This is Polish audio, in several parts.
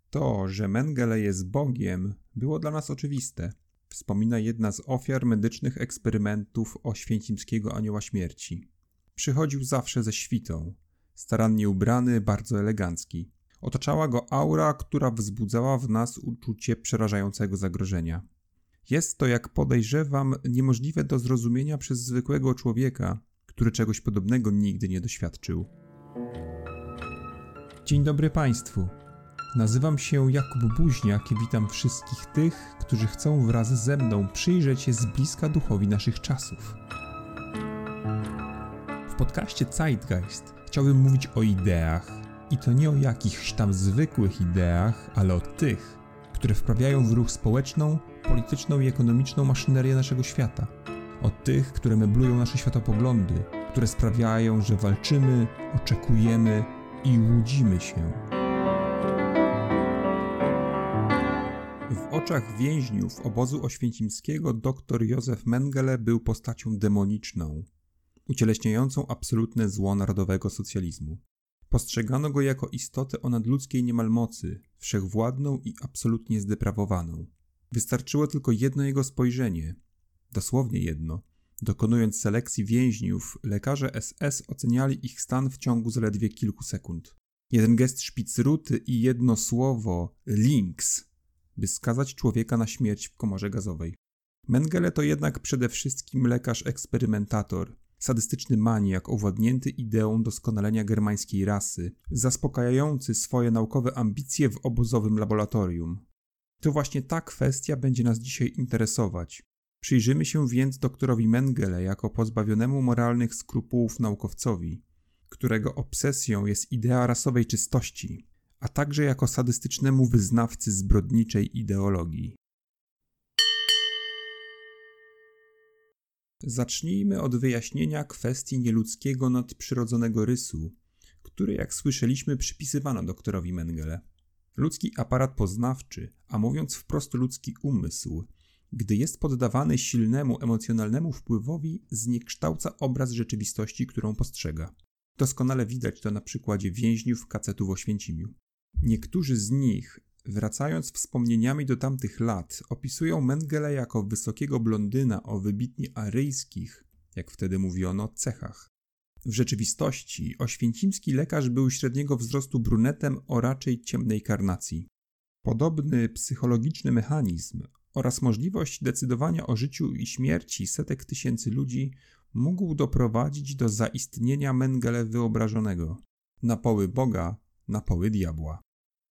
To, że Mengele jest Bogiem, było dla nas oczywiste, wspomina jedna z ofiar medycznych eksperymentów oświęcimskiego Anioła Śmierci. Przychodził zawsze ze świtą, starannie ubrany, bardzo elegancki. Otaczała go aura, która wzbudzała w nas uczucie przerażającego zagrożenia. Jest to, jak podejrzewam, niemożliwe do zrozumienia przez zwykłego człowieka, który czegoś podobnego nigdy nie doświadczył. Dzień dobry Państwu. Nazywam się Jakub Buźniak i witam wszystkich tych, którzy chcą wraz ze mną przyjrzeć się z bliska duchowi naszych czasów. W podcaście Zeitgeist chciałbym mówić o ideach, i to nie o jakichś tam zwykłych ideach, ale o tych, które wprawiają w ruch społeczną, polityczną i ekonomiczną maszynerię naszego świata. O tych, które meblują nasze światopoglądy, które sprawiają, że walczymy, oczekujemy i łudzimy się. W oczach więźniów obozu oświęcimskiego dr Józef Mengele był postacią demoniczną, ucieleśniającą absolutne zło narodowego socjalizmu. Postrzegano go jako istotę o nadludzkiej niemal mocy, wszechwładną i absolutnie zdeprawowaną. Wystarczyło tylko jedno jego spojrzenie, dosłownie jedno. Dokonując selekcji więźniów, lekarze SS oceniali ich stan w ciągu zaledwie kilku sekund. Jeden gest szpicruty i jedno słowo links, by skazać człowieka na śmierć w komorze gazowej. Mengele to jednak przede wszystkim lekarz-eksperymentator, sadystyczny maniak owładnięty ideą doskonalenia germańskiej rasy, zaspokajający swoje naukowe ambicje w obozowym laboratorium. To właśnie ta kwestia będzie nas dzisiaj interesować. Przyjrzymy się więc doktorowi Mengele jako pozbawionemu moralnych skrupułów naukowcowi, którego obsesją jest idea rasowej czystości, a także jako sadystycznemu wyznawcy zbrodniczej ideologii. Zacznijmy od wyjaśnienia kwestii nieludzkiego nadprzyrodzonego rysu, który, jak słyszeliśmy, przypisywano doktorowi Mengele. Ludzki aparat poznawczy, a mówiąc wprost ludzki umysł, gdy jest poddawany silnemu emocjonalnemu wpływowi, zniekształca obraz rzeczywistości, którą postrzega. Doskonale widać to na przykładzie więźniów kacetu w Oświęcimiu. Niektórzy z nich, wracając wspomnieniami do tamtych lat, opisują Mengele jako wysokiego blondyna o wybitnie aryjskich, jak wtedy mówiono, cechach. W rzeczywistości oświęcimski lekarz był średniego wzrostu brunetem o raczej ciemnej karnacji. Podobny psychologiczny mechanizm oraz możliwość decydowania o życiu i śmierci setek tysięcy ludzi mógł doprowadzić do zaistnienia Mengele wyobrażonego. Na poły Boga, na poły diabła.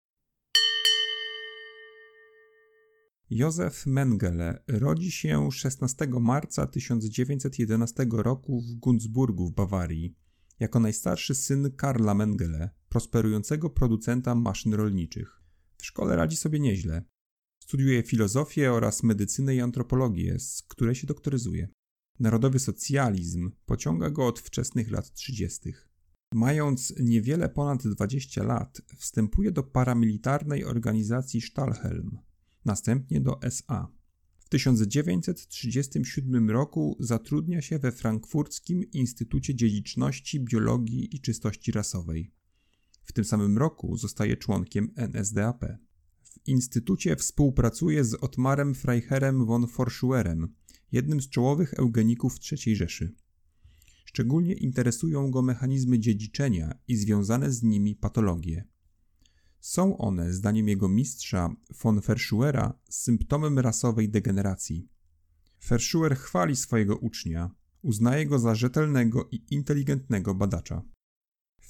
Józef Mengele rodzi się 16 marca 1911 roku w Gunzburgu w Bawarii, jako najstarszy syn Karla Mengele, prosperującego producenta maszyn rolniczych. W szkole radzi sobie nieźle. Studiuje filozofię oraz medycynę i antropologię, z której się doktoryzuje. Narodowy socjalizm pociąga go od wczesnych lat 30. Mając niewiele ponad 20 lat, wstępuje do paramilitarnej organizacji Stahlhelm, następnie do SA. W 1937 roku zatrudnia się we Frankfurckim Instytucie Dziedziczności, Biologii i Czystości Rasowej. W tym samym roku zostaje członkiem NSDAP. W instytucie współpracuje z Ottmarem Freiherrem von Forschuerem, jednym z czołowych eugeników III Rzeszy. Szczególnie interesują go mechanizmy dziedziczenia i związane z nimi patologie. Są one, zdaniem jego mistrza von Forschuera, symptomem rasowej degeneracji. Forschuer chwali swojego ucznia, uznaje go za rzetelnego i inteligentnego badacza. W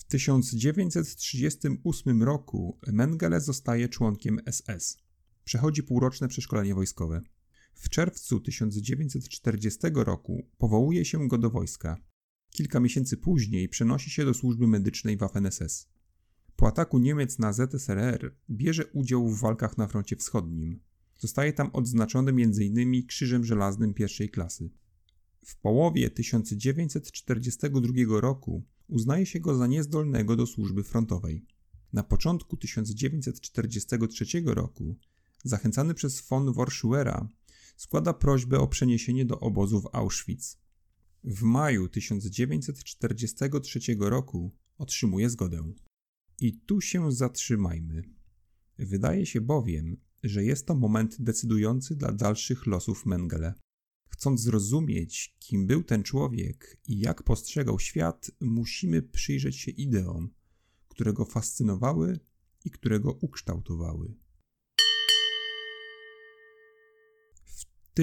1938 roku Mengele zostaje członkiem SS. Przechodzi półroczne przeszkolenie wojskowe. W czerwcu 1940 roku powołuje się go do wojska. Kilka miesięcy później przenosi się do służby medycznej Waffen-SS. Po ataku Niemiec na ZSRR bierze udział w walkach na froncie wschodnim. Zostaje tam odznaczony m.in. Krzyżem Żelaznym I klasy. W połowie 1942 roku uznaje się go za niezdolnego do służby frontowej. Na początku 1943 roku, zachęcany przez von Forschuera, składa prośbę o przeniesienie do obozu w Auschwitz. W maju 1943 roku otrzymuje zgodę. I tu się zatrzymajmy. Wydaje się bowiem, że jest to moment decydujący dla dalszych losów Mengele. Chcąc zrozumieć, kim był ten człowiek i jak postrzegał świat, musimy przyjrzeć się ideom, które go fascynowały i które go ukształtowały. W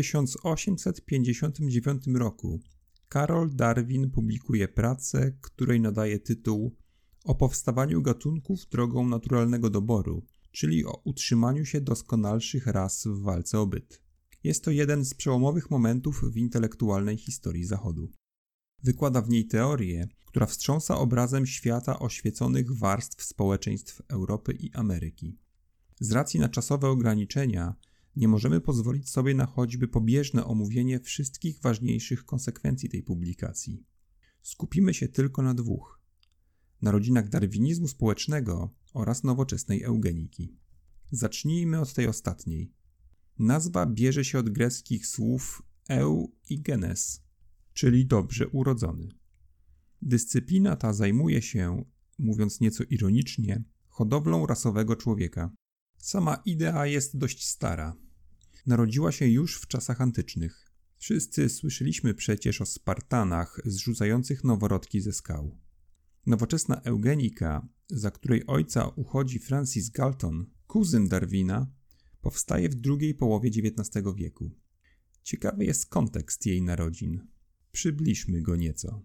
1859 roku Karol Darwin publikuje pracę, której nadaje tytuł o powstawaniu gatunków drogą naturalnego doboru, czyli o utrzymaniu się doskonalszych ras w walce o byt. Jest to jeden z przełomowych momentów w intelektualnej historii Zachodu. Wykłada w niej teorię, która wstrząsa obrazem świata oświeconych warstw społeczeństw Europy i Ameryki. Z racji na czasowe ograniczenia nie możemy pozwolić sobie na choćby pobieżne omówienie wszystkich ważniejszych konsekwencji tej publikacji. Skupimy się tylko na dwóch: narodzinach darwinizmu społecznego oraz nowoczesnej eugeniki. Zacznijmy od tej ostatniej. Nazwa bierze się od greckich słów eu i genes, czyli dobrze urodzony. Dyscyplina ta zajmuje się, mówiąc nieco ironicznie, hodowlą rasowego człowieka. Sama idea jest dość stara. Narodziła się już w czasach antycznych. Wszyscy słyszeliśmy przecież o Spartanach zrzucających noworodki ze skał. Nowoczesna eugenika, za której ojca uchodzi Francis Galton, kuzyn Darwina, powstaje w drugiej połowie XIX wieku. Ciekawy jest kontekst jej narodzin. Przybliżmy go nieco.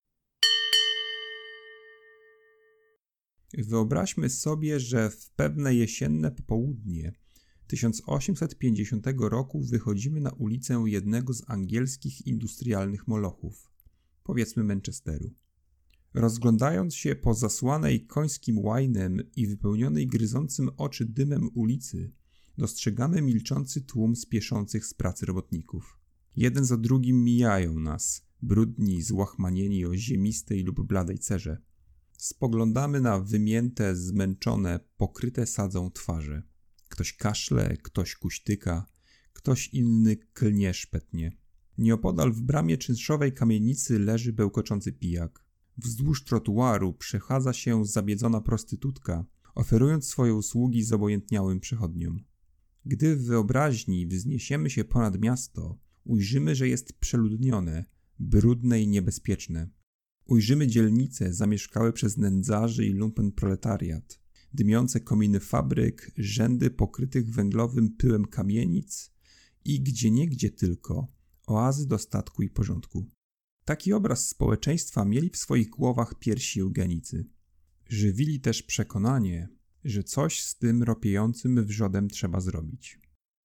Wyobraźmy sobie, że w pewne jesienne popołudnie 1850 roku wychodzimy na ulicę jednego z angielskich industrialnych molochów, powiedzmy Manchesteru. Rozglądając się po zasłanej końskim łajnem i wypełnionej gryzącym oczy dymem ulicy, dostrzegamy milczący tłum spieszących z pracy robotników. Jeden za drugim mijają nas, brudni, złachmanieni o ziemistej lub bladej cerze. Spoglądamy na wymięte, zmęczone, pokryte sadzą twarze. Ktoś kaszle, ktoś kuśtyka, ktoś inny klnie szpetnie. Nieopodal w bramie czynszowej kamienicy leży bełkoczący pijak. Wzdłuż trotuaru przechadza się zabiedzona prostytutka, oferując swoje usługi zobojętniałym przechodniom. Gdy w wyobraźni wzniesiemy się ponad miasto, ujrzymy, że jest przeludnione, brudne i niebezpieczne. Ujrzymy dzielnice zamieszkałe przez nędzarzy i lumpenproletariat, dymiące kominy fabryk, rzędy pokrytych węglowym pyłem kamienic i gdzieniegdzie tylko oazy dostatku i porządku. Taki obraz społeczeństwa mieli w swoich głowach pierwsi eugenicy. Żywili też przekonanie, że coś z tym ropiejącym wrzodem trzeba zrobić.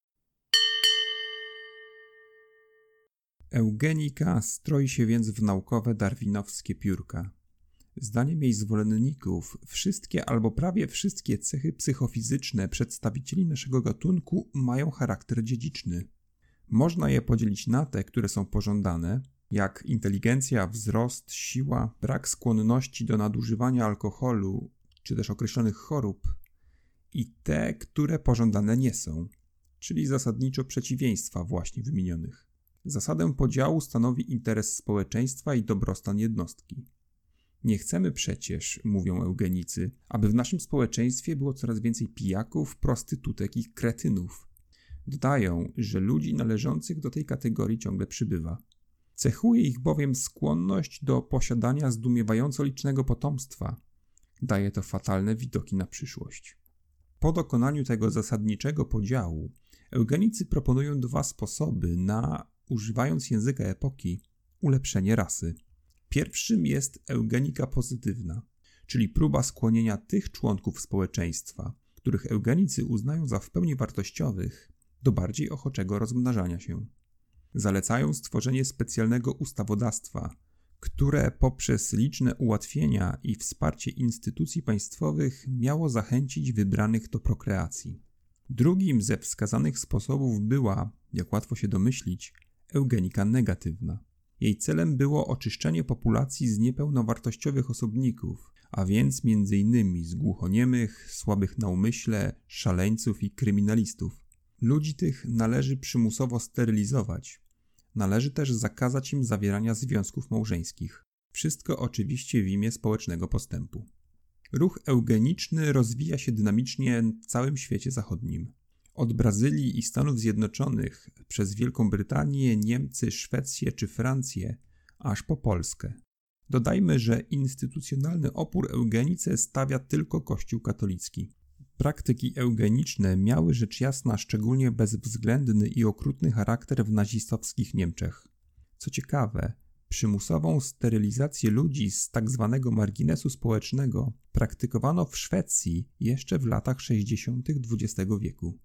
Eugenika stroi się więc w naukowe darwinowskie piórka. Zdaniem jej zwolenników wszystkie albo prawie wszystkie cechy psychofizyczne przedstawicieli naszego gatunku mają charakter dziedziczny. Można je podzielić na te, które są pożądane, jak inteligencja, wzrost, siła, brak skłonności do nadużywania alkoholu czy też określonych chorób, i te, które pożądane nie są, czyli zasadniczo przeciwieństwa właśnie wymienionych. Zasadę podziału stanowi interes społeczeństwa i dobrostan jednostki. Nie chcemy przecież, mówią eugenicy, aby w naszym społeczeństwie było coraz więcej pijaków, prostytutek i kretynów. Dodają, że ludzi należących do tej kategorii ciągle przybywa. Cechuje ich bowiem skłonność do posiadania zdumiewająco licznego potomstwa. Daje to fatalne widoki na przyszłość. Po dokonaniu tego zasadniczego podziału, eugenicy proponują dwa sposoby na, używając języka epoki, ulepszenie rasy. Pierwszym jest eugenika pozytywna, czyli próba skłonienia tych członków społeczeństwa, których eugenicy uznają za w pełni wartościowych, do bardziej ochoczego rozmnażania się. Zalecają stworzenie specjalnego ustawodawstwa, które poprzez liczne ułatwienia i wsparcie instytucji państwowych miało zachęcić wybranych do prokreacji. Drugim ze wskazanych sposobów była, jak łatwo się domyślić, eugenika negatywna. Jej celem było oczyszczenie populacji z niepełnowartościowych osobników, a więc m.in. z głuchoniemych, słabych na umyśle, szaleńców i kryminalistów. Ludzi tych należy przymusowo sterylizować. Należy też zakazać im zawierania związków małżeńskich. Wszystko oczywiście w imię społecznego postępu. Ruch eugeniczny rozwija się dynamicznie w całym świecie zachodnim. Od Brazylii i Stanów Zjednoczonych, przez Wielką Brytanię, Niemcy, Szwecję czy Francję, aż po Polskę. Dodajmy, że instytucjonalny opór eugenice stawia tylko Kościół katolicki. Praktyki eugeniczne miały rzecz jasna szczególnie bezwzględny i okrutny charakter w nazistowskich Niemczech. Co ciekawe, przymusową sterylizację ludzi z tzw. marginesu społecznego praktykowano w Szwecji jeszcze w latach 60. XX wieku.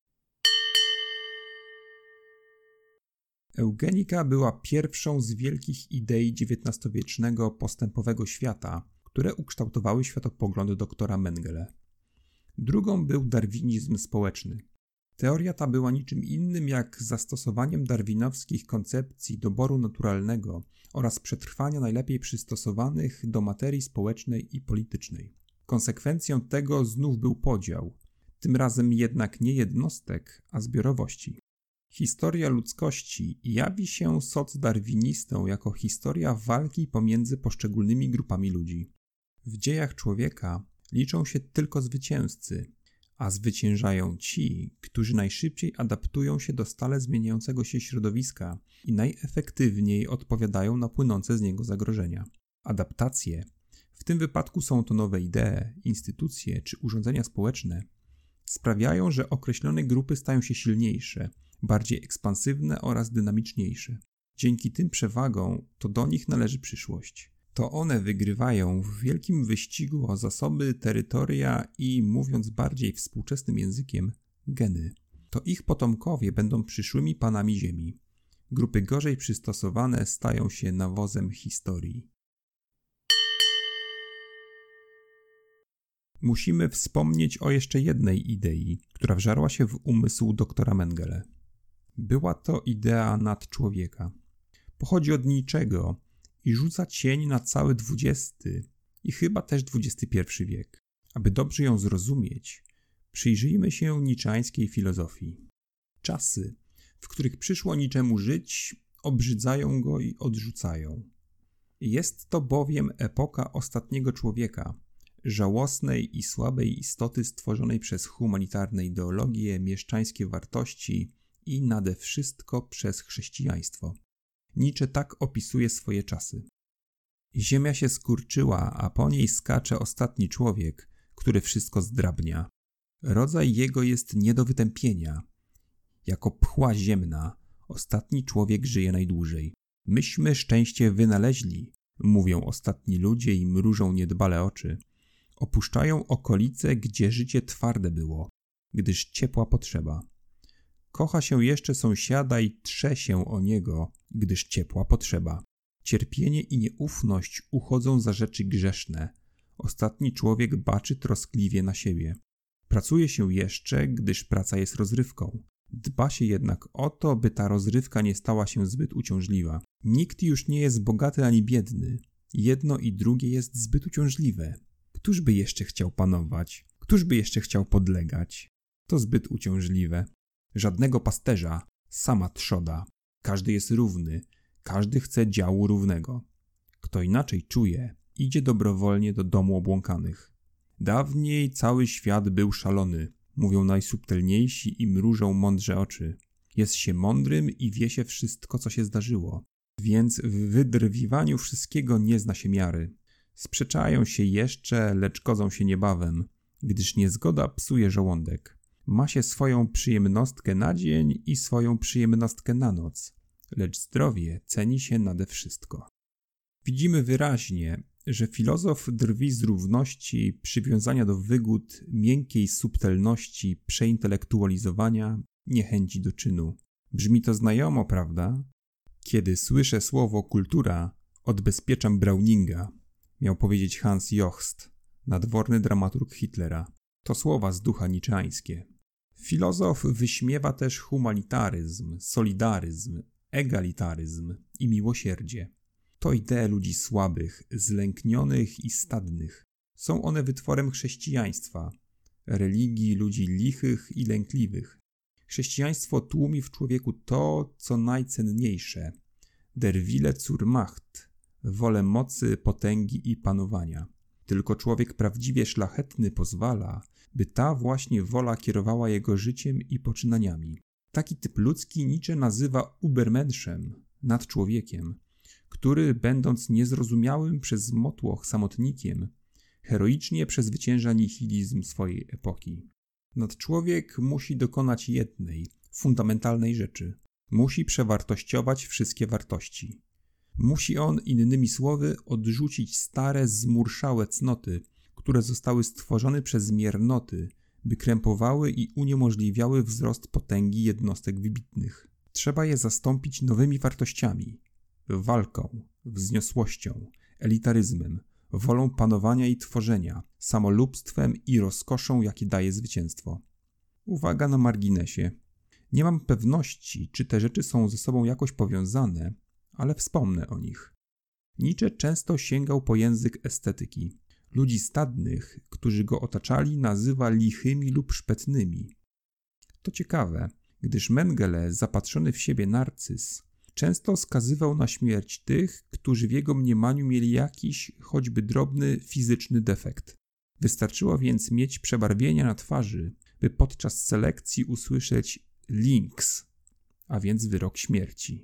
Eugenika była pierwszą z wielkich idei XIX-wiecznego postępowego świata, które ukształtowały światopogląd doktora Mengele. Drugą był darwinizm społeczny. Teoria ta była niczym innym jak zastosowaniem darwinowskich koncepcji doboru naturalnego oraz przetrwania najlepiej przystosowanych do materii społecznej i politycznej. Konsekwencją tego znów był podział, tym razem jednak nie jednostek, a zbiorowości. Historia ludzkości jawi się socdarwinistom jako historia walki pomiędzy poszczególnymi grupami ludzi. W dziejach człowieka liczą się tylko zwycięzcy, a zwyciężają ci, którzy najszybciej adaptują się do stale zmieniającego się środowiska i najefektywniej odpowiadają na płynące z niego zagrożenia. Adaptacje, w tym wypadku są to nowe idee, instytucje czy urządzenia społeczne, sprawiają, że określone grupy stają się silniejsze, bardziej ekspansywne oraz dynamiczniejsze. Dzięki tym przewagom to do nich należy przyszłość. To one wygrywają w wielkim wyścigu o zasoby, terytoria i, mówiąc bardziej współczesnym językiem, geny. To ich potomkowie będą przyszłymi panami Ziemi. Grupy gorzej przystosowane stają się nawozem historii. Musimy wspomnieć o jeszcze jednej idei, która wżarła się w umysł doktora Mengele. Była to idea nadczłowieka. Pochodzi od niczego i rzuca cień na cały XX i chyba też XXI wiek. Aby dobrze ją zrozumieć, przyjrzyjmy się niczeańskiej filozofii. Czasy, w których przyszło niczemu żyć, obrzydzają go i odrzucają. Jest to bowiem epoka ostatniego człowieka, żałosnej i słabej istoty stworzonej przez humanitarne ideologie, mieszczańskie wartości i nade wszystko przez chrześcijaństwo. Nietzsche tak opisuje swoje czasy. Ziemia się skurczyła, a po niej skacze ostatni człowiek, który wszystko zdrabnia. Rodzaj jego jest nie do wytępienia. Jako pchła ziemna, ostatni człowiek żyje najdłużej. Myśmy szczęście wynaleźli, mówią ostatni ludzie i mrużą niedbale oczy. Opuszczają okolice, gdzie życie twarde było, gdyż ciepła potrzeba. Kocha się jeszcze sąsiada i trze się o niego, gdyż ciepła potrzeba. Cierpienie i nieufność uchodzą za rzeczy grzeszne. Ostatni człowiek baczy troskliwie na siebie. Pracuje się jeszcze, gdyż praca jest rozrywką. Dba się jednak o to, by ta rozrywka nie stała się zbyt uciążliwa. Nikt już nie jest bogaty ani biedny. Jedno i drugie jest zbyt uciążliwe. Któż by jeszcze chciał panować? Któż by jeszcze chciał podlegać? To zbyt uciążliwe. Żadnego pasterza, sama trzoda. Każdy jest równy, każdy chce działu równego. Kto inaczej czuje, idzie dobrowolnie do domu obłąkanych. Dawniej cały świat był szalony, mówią najsubtelniejsi i mrużą mądrze oczy. Jest się mądrym i wie się wszystko, co się zdarzyło. Więc w wydrwiwaniu wszystkiego nie zna się miary. Sprzeczają się jeszcze, lecz godzą się niebawem, gdyż niezgoda psuje żołądek. Ma się swoją przyjemnostkę na dzień i swoją przyjemnostkę na noc, lecz zdrowie ceni się nade wszystko. Widzimy wyraźnie, że filozof drwi z równości, przywiązania do wygód, miękkiej subtelności, przeintelektualizowania, niechęci do czynu. Brzmi to znajomo, prawda? Kiedy słyszę słowo kultura, odbezpieczam Browninga, miał powiedzieć Hans Jochst, nadworny dramaturg Hitlera. To słowa z ducha niczeańskie. Filozof wyśmiewa też humanitaryzm, solidaryzm, egalitaryzm i miłosierdzie. To idee ludzi słabych, zlęknionych i stadnych. Są one wytworem chrześcijaństwa, religii ludzi lichych i lękliwych. Chrześcijaństwo tłumi w człowieku to, co najcenniejsze. Der Wille zur Macht, wolę mocy, potęgi i panowania. Tylko człowiek prawdziwie szlachetny pozwala, by ta właśnie wola kierowała jego życiem i poczynaniami. Taki typ ludzki Nietzsche nazywa Übermenschem, nad człowiekiem, który, będąc niezrozumiałym przez motłoch samotnikiem, heroicznie przezwycięża nihilizm swojej epoki. Nadczłowiek musi dokonać jednej, fundamentalnej rzeczy. Musi przewartościować wszystkie wartości. Musi on, innymi słowy, odrzucić stare, zmurszałe cnoty, które zostały stworzone przez miernoty, by krępowały i uniemożliwiały wzrost potęgi jednostek wybitnych. Trzeba je zastąpić nowymi wartościami, walką, wzniosłością, elitaryzmem, wolą panowania i tworzenia, samolubstwem i rozkoszą, jakie daje zwycięstwo. Uwaga na marginesie. Nie mam pewności, czy te rzeczy są ze sobą jakoś powiązane, ale wspomnę o nich. Nietzsche często sięgał po język estetyki. Ludzi stadnych, którzy go otaczali, nazywa lichymi lub szpetnymi. To ciekawe, gdyż Mengele, zapatrzony w siebie narcyz, często skazywał na śmierć tych, którzy w jego mniemaniu mieli jakiś, choćby drobny, fizyczny defekt. Wystarczyło więc mieć przebarwienia na twarzy, by podczas selekcji usłyszeć links, a więc wyrok śmierci.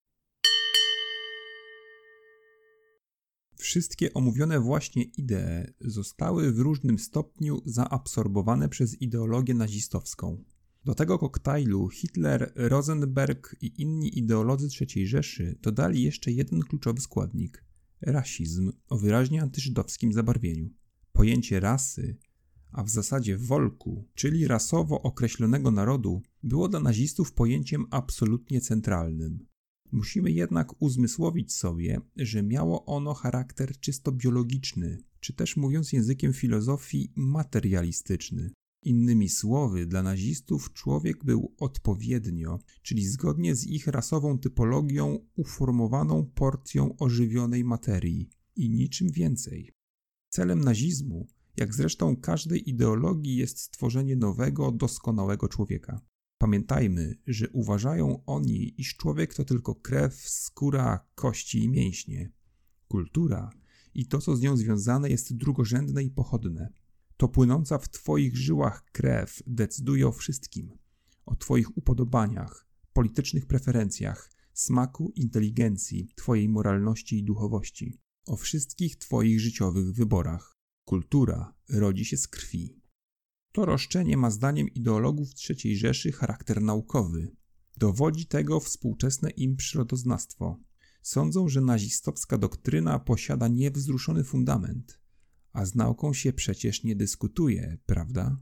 Wszystkie omówione właśnie idee zostały w różnym stopniu zaabsorbowane przez ideologię nazistowską. Do tego koktajlu Hitler, Rosenberg i inni ideolodzy III Rzeszy dodali jeszcze jeden kluczowy składnik – rasizm o wyraźnie antyżydowskim zabarwieniu. Pojęcie rasy, a w zasadzie wolku, czyli rasowo określonego narodu, było dla nazistów pojęciem absolutnie centralnym. Musimy jednak uzmysłowić sobie, że miało ono charakter czysto biologiczny, czy też mówiąc językiem filozofii materialistyczny. Innymi słowy, dla nazistów człowiek był odpowiednio, czyli zgodnie z ich rasową typologią, uformowaną porcją ożywionej materii i niczym więcej. Celem nazizmu, jak zresztą każdej ideologii, jest stworzenie nowego, doskonałego człowieka. Pamiętajmy, że uważają oni, iż człowiek to tylko krew, skóra, kości i mięśnie. Kultura i to, co z nią związane, jest drugorzędne i pochodne. To płynąca w twoich żyłach krew decyduje o wszystkim. O twoich upodobaniach, politycznych preferencjach, smaku, inteligencji, twojej moralności i duchowości. O wszystkich twoich życiowych wyborach. Kultura rodzi się z krwi. To roszczenie ma zdaniem ideologów III Rzeszy charakter naukowy. Dowodzi tego współczesne im przyrodoznawstwo. Sądzą, że nazistowska doktryna posiada niewzruszony fundament, a z nauką się przecież nie dyskutuje, prawda?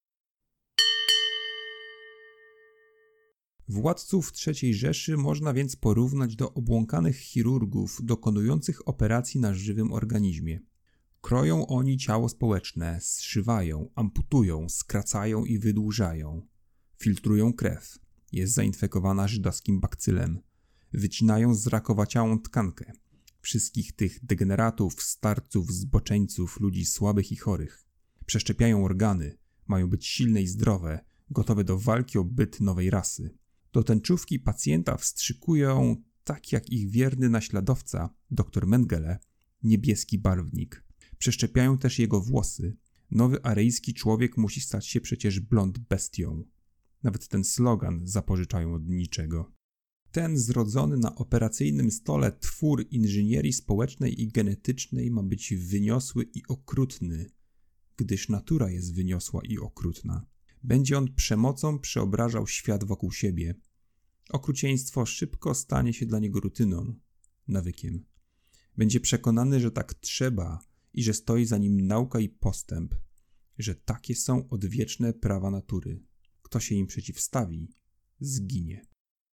Władców III Rzeszy można więc porównać do obłąkanych chirurgów dokonujących operacji na żywym organizmie. Kroją oni ciało społeczne, zszywają, amputują, skracają i wydłużają. Filtrują krew, jest zainfekowana żydowskim bakcylem. Wycinają zrakowaciałą tkankę. Wszystkich tych degeneratów, starców, zboczeńców, ludzi słabych i chorych. Przeszczepiają organy, mają być silne i zdrowe, gotowe do walki o byt nowej rasy. Do tęczówki pacjenta wstrzykują, tak jak ich wierny naśladowca, dr Mengele, niebieski barwnik. Przeszczepiają też jego włosy. Nowy aryjski człowiek musi stać się przecież blond bestią. Nawet ten slogan zapożyczają od niczego. Ten zrodzony na operacyjnym stole twór inżynierii społecznej i genetycznej ma być wyniosły i okrutny, gdyż natura jest wyniosła i okrutna. Będzie on przemocą przeobrażał świat wokół siebie. Okrucieństwo szybko stanie się dla niego rutyną, nawykiem. Będzie przekonany, że tak trzeba i że stoi za nim nauka i postęp, że takie są odwieczne prawa natury. Kto się im przeciwstawi, zginie.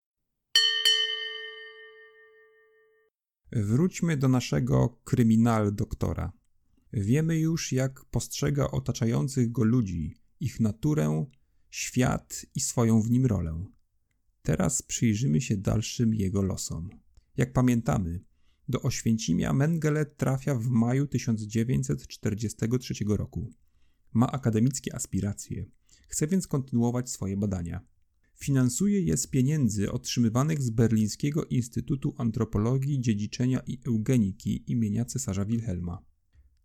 Wróćmy do naszego kryminal doktora. Wiemy już, jak postrzega otaczających go ludzi, ich naturę, świat i swoją w nim rolę. Teraz przyjrzymy się dalszym jego losom. Jak pamiętamy, do Oświęcimia Mengele trafia w maju 1943 roku. Ma akademickie aspiracje, chce więc kontynuować swoje badania. Finansuje je z pieniędzy otrzymywanych z Berlińskiego Instytutu Antropologii, Dziedziczenia i Eugeniki imienia cesarza Wilhelma.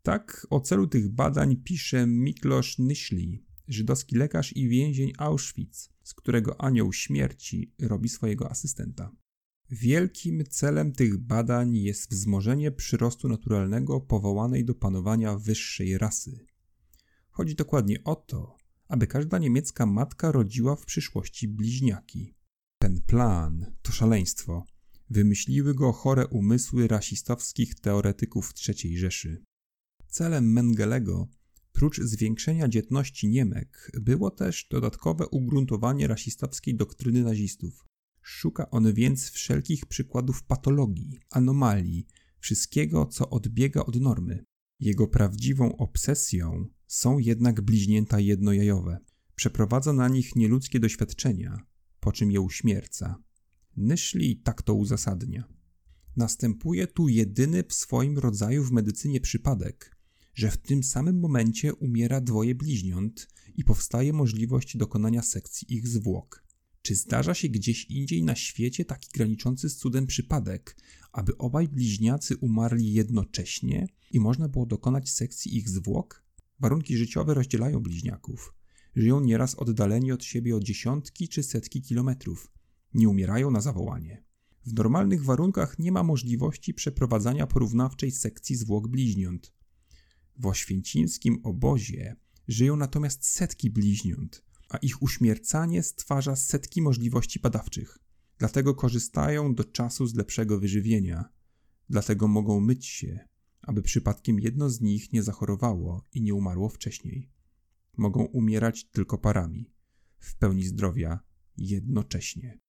Tak o celu tych badań pisze Miklos Nyszly, żydowski lekarz i więzień Auschwitz, z którego anioł śmierci robi swojego asystenta. Wielkim celem tych badań jest wzmożenie przyrostu naturalnego powołanej do panowania wyższej rasy. Chodzi dokładnie o to, aby każda niemiecka matka rodziła w przyszłości bliźniaki. Ten plan to szaleństwo. Wymyśliły go chore umysły rasistowskich teoretyków III Rzeszy. Celem Mengelego, prócz zwiększenia dzietności Niemek, było też dodatkowe ugruntowanie rasistowskiej doktryny nazistów. Szuka on więc wszelkich przykładów patologii, anomalii, wszystkiego, co odbiega od normy. Jego prawdziwą obsesją są jednak bliźnięta jednojajowe. Przeprowadza na nich nieludzkie doświadczenia, po czym je uśmierca. Nyszly tak to uzasadnia. Następuje tu jedyny w swoim rodzaju w medycynie przypadek, że w tym samym momencie umiera dwoje bliźniąt i powstaje możliwość dokonania sekcji ich zwłok. Czy zdarza się gdzieś indziej na świecie taki graniczący z cudem przypadek, aby obaj bliźniacy umarli jednocześnie i można było dokonać sekcji ich zwłok? Warunki życiowe rozdzielają bliźniaków. Żyją nieraz oddaleni od siebie o dziesiątki czy setki kilometrów. Nie umierają na zawołanie. W normalnych warunkach nie ma możliwości przeprowadzania porównawczej sekcji zwłok bliźniąt. W oświęcimskim obozie żyją natomiast setki bliźniąt, a ich uśmiercanie stwarza setki możliwości badawczych. Dlatego korzystają do czasu z lepszego wyżywienia. Dlatego mogą myć się, aby przypadkiem jedno z nich nie zachorowało i nie umarło wcześniej. Mogą umierać tylko parami, w pełni zdrowia, jednocześnie.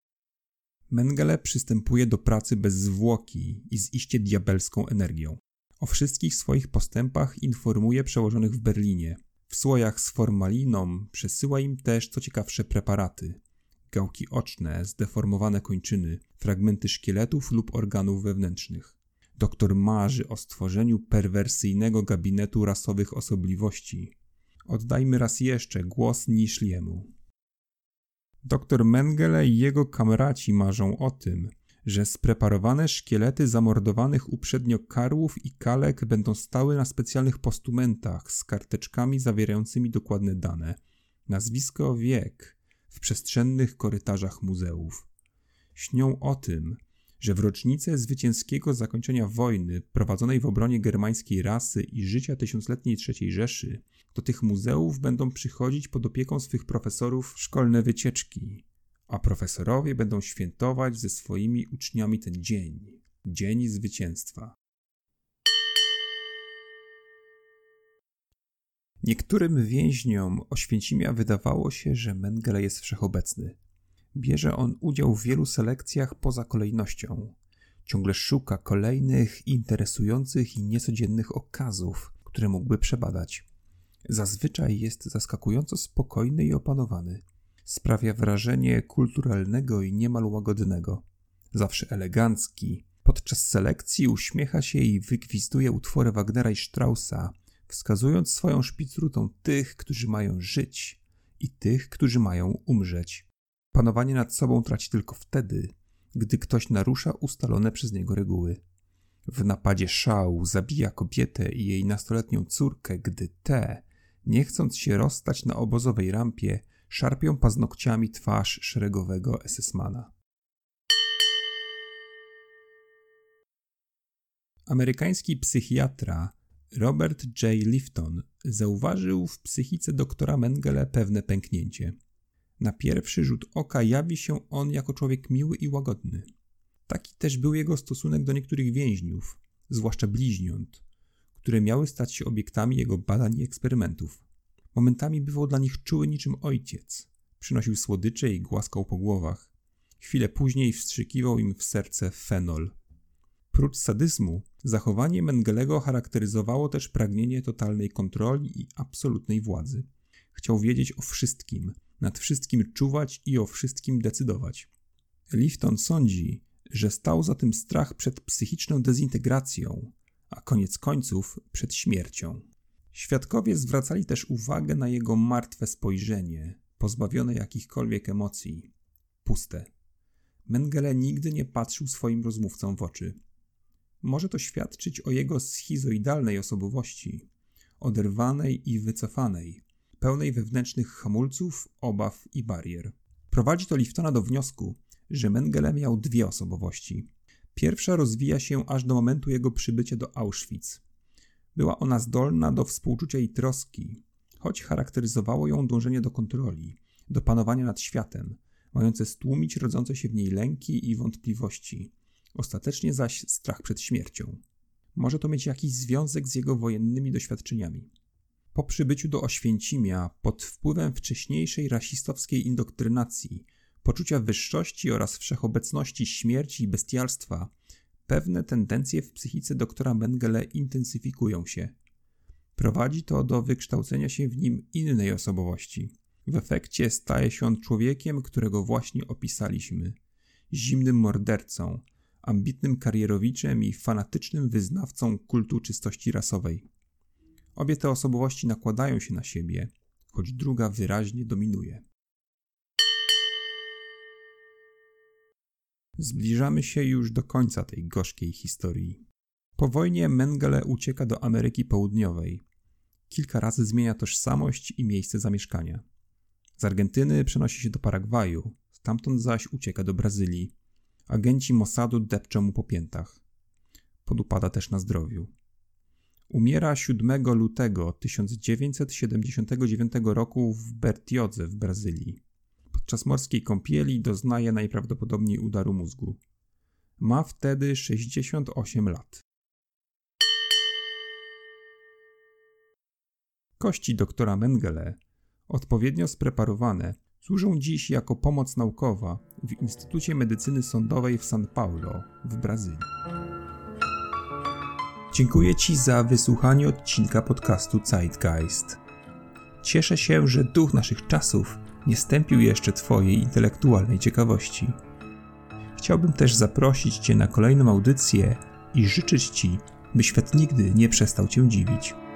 Mengele przystępuje do pracy bez zwłoki i z iście diabelską energią. O wszystkich swoich postępach informuje przełożonych w Berlinie. W słojach z formaliną przesyła im też co ciekawsze preparaty. Gałki oczne, zdeformowane kończyny, fragmenty szkieletów lub organów wewnętrznych. Doktor marzy o stworzeniu perwersyjnego gabinetu rasowych osobliwości. Oddajmy raz jeszcze głos Nyszly'emu. Dr Mengele i jego kamraci marzą o tym, że spreparowane szkielety zamordowanych uprzednio karłów i kalek będą stały na specjalnych postumentach z karteczkami zawierającymi dokładne dane, nazwisko, wiek, w przestrzennych korytarzach muzeów. Śnią o tym, że w rocznicę zwycięskiego zakończenia wojny prowadzonej w obronie germańskiej rasy i życia tysiącletniej III Rzeszy do tych muzeów będą przychodzić pod opieką swych profesorów szkolne wycieczki, a profesorowie będą świętować ze swoimi uczniami ten dzień, dzień zwycięstwa. Niektórym więźniom Oświęcimia wydawało się, że Mengele jest wszechobecny. Bierze on udział w wielu selekcjach poza kolejnością. Ciągle szuka kolejnych, interesujących i niecodziennych okazów, które mógłby przebadać. Zazwyczaj jest zaskakująco spokojny i opanowany. Sprawia wrażenie kulturalnego i niemal łagodnego. Zawsze elegancki. Podczas selekcji uśmiecha się i wygwizduje utwory Wagnera i Straussa, wskazując swoją szpicrutą tych, którzy mają żyć i tych, którzy mają umrzeć. Panowanie nad sobą traci tylko wtedy, gdy ktoś narusza ustalone przez niego reguły. W napadzie szału zabija kobietę i jej nastoletnią córkę, gdy te, nie chcąc się rozstać na obozowej rampie, szarpią paznokciami twarz szeregowego SS-mana. Amerykański psychiatra Robert J. Lifton zauważył w psychice doktora Mengele pewne pęknięcie. Na pierwszy rzut oka jawi się on jako człowiek miły i łagodny. Taki też był jego stosunek do niektórych więźniów, zwłaszcza bliźniąt, które miały stać się obiektami jego badań i eksperymentów. Momentami bywał dla nich czuły niczym ojciec. Przynosił słodycze i głaskał po głowach. Chwilę później wstrzykiwał im w serce fenol. Prócz sadyzmu, zachowanie Mengelego charakteryzowało też pragnienie totalnej kontroli i absolutnej władzy. Chciał wiedzieć o wszystkim, nad wszystkim czuwać i o wszystkim decydować. Lifton sądzi, że stał za tym strach przed psychiczną dezintegracją, a koniec końców przed śmiercią. Świadkowie zwracali też uwagę na jego martwe spojrzenie, pozbawione jakichkolwiek emocji. Puste. Mengele nigdy nie patrzył swoim rozmówcom w oczy. Może to świadczyć o jego schizoidalnej osobowości, oderwanej i wycofanej, pełnej wewnętrznych hamulców, obaw i barier. Prowadzi to Liftona do wniosku, że Mengele miał dwie osobowości. Pierwsza rozwija się aż do momentu jego przybycia do Auschwitz. Była ona zdolna do współczucia i troski, choć charakteryzowało ją dążenie do kontroli, do panowania nad światem, mające stłumić rodzące się w niej lęki i wątpliwości, ostatecznie zaś strach przed śmiercią. Może to mieć jakiś związek z jego wojennymi doświadczeniami. Po przybyciu do Oświęcimia, pod wpływem wcześniejszej rasistowskiej indoktrynacji, poczucia wyższości oraz wszechobecności śmierci i bestialstwa, pewne tendencje w psychice doktora Mengele intensyfikują się. Prowadzi to do wykształcenia się w nim innej osobowości. W efekcie staje się on człowiekiem, którego właśnie opisaliśmy. Zimnym mordercą, ambitnym karierowiczem i fanatycznym wyznawcą kultu czystości rasowej. Obie te osobowości nakładają się na siebie, choć druga wyraźnie dominuje. Zbliżamy się już do końca tej gorzkiej historii. Po wojnie Mengele ucieka do Ameryki Południowej. Kilka razy zmienia tożsamość i miejsce zamieszkania. Z Argentyny przenosi się do Paragwaju, stamtąd zaś ucieka do Brazylii. Agenci Mossadu depczą mu po piętach. Podupada też na zdrowiu. Umiera 7 lutego 1979 roku w Bertiodze w Brazylii. Podczas morskiej kąpieli doznaje najprawdopodobniej udaru mózgu. Ma wtedy 68 lat. Kości doktora Mengele, odpowiednio spreparowane, służą dziś jako pomoc naukowa w Instytucie Medycyny Sądowej w São Paulo w Brazylii. Dziękuję Ci za wysłuchanie odcinka podcastu Zeitgeist. Cieszę się, że duch naszych czasów nie stępił jeszcze Twojej intelektualnej ciekawości. Chciałbym też zaprosić Cię na kolejną audycję i życzyć Ci, by świat nigdy nie przestał Cię dziwić.